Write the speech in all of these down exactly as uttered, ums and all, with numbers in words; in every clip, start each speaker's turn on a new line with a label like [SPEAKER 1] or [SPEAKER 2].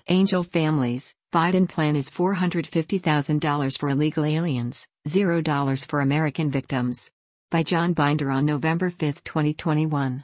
[SPEAKER 1] Angel families, Biden plan is four hundred fifty thousand dollars for illegal aliens, zero dollars for American victims. By John Binder on November fifth, twenty twenty-one.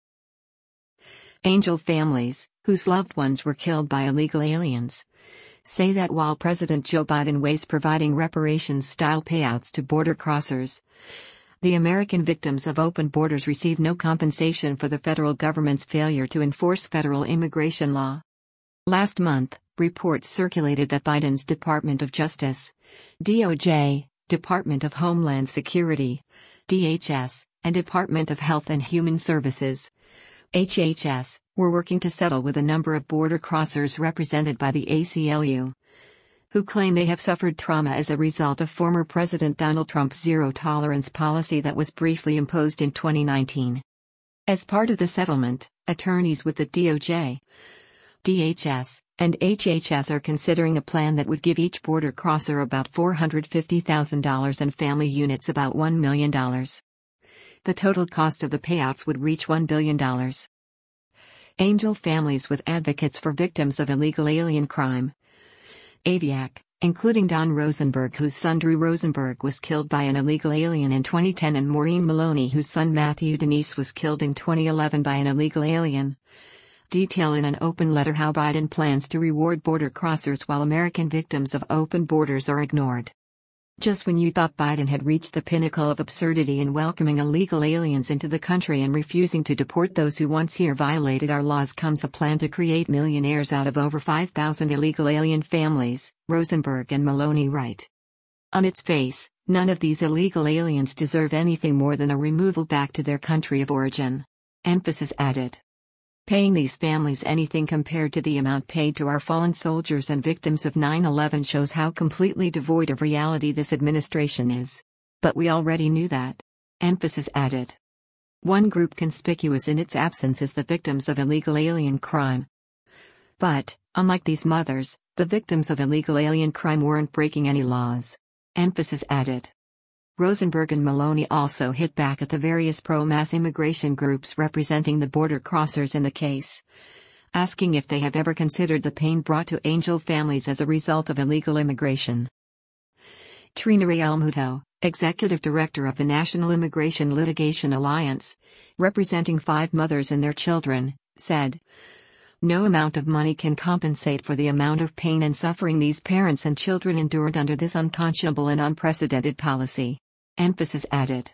[SPEAKER 1] Angel families, whose loved ones were killed by illegal aliens, say that while President Joe Biden weighs providing reparations-style payouts to border crossers, the American victims of open borders receive no compensation for the federal government's failure to enforce federal immigration law. Last month, reports circulated that Biden's Department of Justice, D O J, Department of Homeland Security, D H S, and Department of Health and Human Services, H H S, were working to settle with a number of border crossers represented by the A C L U, who claim they have suffered trauma as a result of former President Donald Trump's zero-tolerance policy that was briefly imposed in twenty nineteen. As part of the settlement, attorneys with the D O J, D H S, and H H S are considering a plan that would give each border crosser about four hundred fifty thousand dollars and family units about one million dollars. The total cost of the payouts would reach one billion dollars. Angel families with advocates for victims of illegal alien crime, Aviac, including Don Rosenberg, whose son Drew Rosenberg was killed by an illegal alien in twenty ten, and Maureen Maloney, whose son Matthew Denise was killed in twenty eleven by an illegal alien, detail in an open letter how Biden plans to reward border crossers while American victims of open borders are ignored. Just when you thought Biden had reached the pinnacle of absurdity in welcoming illegal aliens into the country and refusing to deport those who once here violated our laws, comes a plan to create millionaires out of over five thousand illegal alien families, Rosenberg and Maloney write. On its face, none of these illegal aliens deserve anything more than a removal back to their country of origin. Emphasis added. Paying these families anything compared to the amount paid to our fallen soldiers and victims of nine eleven shows how completely devoid of reality this administration is. But we already knew that. Emphasis added. One group conspicuous in its absence is the victims of illegal alien crime. But, unlike these mothers, the victims of illegal alien crime weren't breaking any laws. Emphasis added. Rosenberg and Maloney also hit back at the various pro-mass immigration groups representing the border crossers in the case, asking if they have ever considered the pain brought to Angel families as a result of illegal immigration. Trina Realmuto, executive director of the National Immigration Litigation Alliance, representing five mothers and their children, said, "No amount of money can compensate for the amount of pain and suffering these parents and children endured under this unconscionable and unprecedented policy." Emphasis added.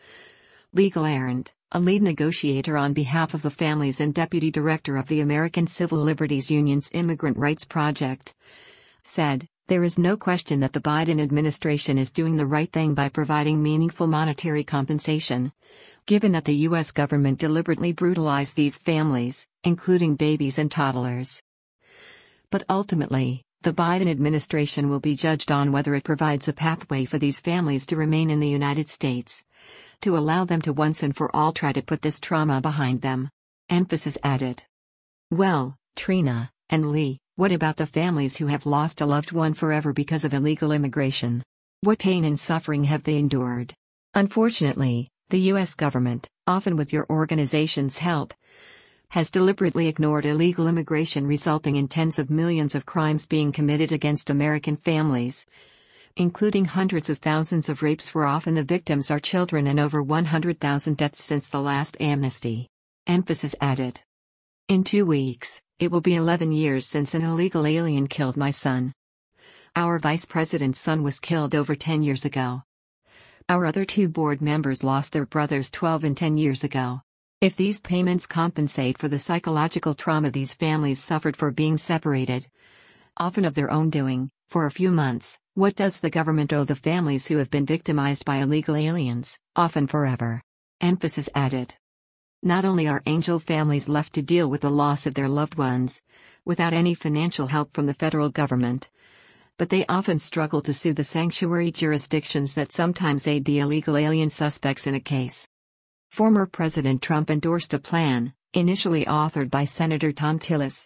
[SPEAKER 1] Legal Errand, a lead negotiator on behalf of the families and deputy director of the American Civil Liberties Union's Immigrant Rights Project, said, "There is no question that the Biden administration is doing the right thing by providing meaningful monetary compensation, given that the U S government deliberately brutalized these families, including babies and toddlers. But ultimately, the Biden administration will be judged on whether it provides a pathway for these families to remain in the United States, to allow them to once and for all try to put this trauma behind them." Emphasis added. Well, Trina and Lee, what about the families who have lost a loved one forever because of illegal immigration? What pain and suffering have they endured? Unfortunately, the U S government, often with your organization's help, has deliberately ignored illegal immigration, resulting in tens of millions of crimes being committed against American families, including hundreds of thousands of rapes where often the victims are children, and over one hundred thousand deaths since the last amnesty. Emphasis added. In two weeks, it will be eleven years since an illegal alien killed my son. Our vice president's son was killed over ten years ago. Our other two board members lost their brothers twelve and ten years ago. If these payments compensate for the psychological trauma these families suffered for being separated, often of their own doing, for a few months, what does the government owe the families who have been victimized by illegal aliens, often forever? Emphasis added. Not only are Angel families left to deal with the loss of their loved ones, without any financial help from the federal government, but they often struggle to sue the sanctuary jurisdictions that sometimes aid the illegal alien suspects in a case. Former President Trump endorsed a plan, initially authored by Senator Thom Tillis,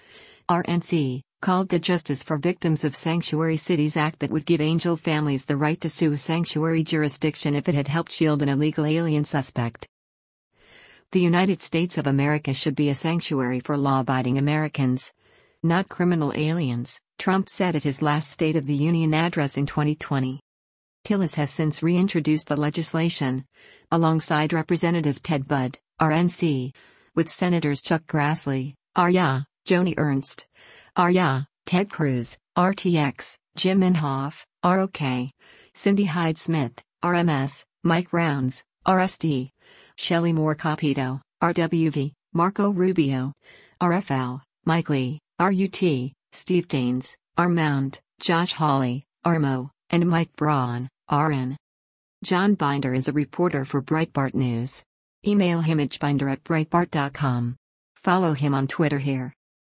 [SPEAKER 1] R N C, called the Justice for Victims of Sanctuary Cities Act, that would give Angel families the right to sue a sanctuary jurisdiction if it had helped shield an illegal alien suspect. The United States of America should be a sanctuary for law-abiding Americans, not criminal aliens, Trump said at his last State of the Union address in twenty twenty. Tillis has since reintroduced the legislation, alongside Representative Ted Budd, R N C, with Senators Chuck Grassley, R Y A, Joni Ernst, R Y A, Ted Cruz, R T X, Jim Inhofe, R O K, Cindy Hyde-Smith, R M S, Mike Rounds, R S D, Shelley Moore Capito, R W V, Marco Rubio, R F L, Mike Lee, R U T, Steve Daines, R Mound, Josh Hawley, R M O, and Mike Braun, R N. John Binder is a reporter for Breitbart News. Email him at binder at breitbart dot com. Follow him on Twitter here.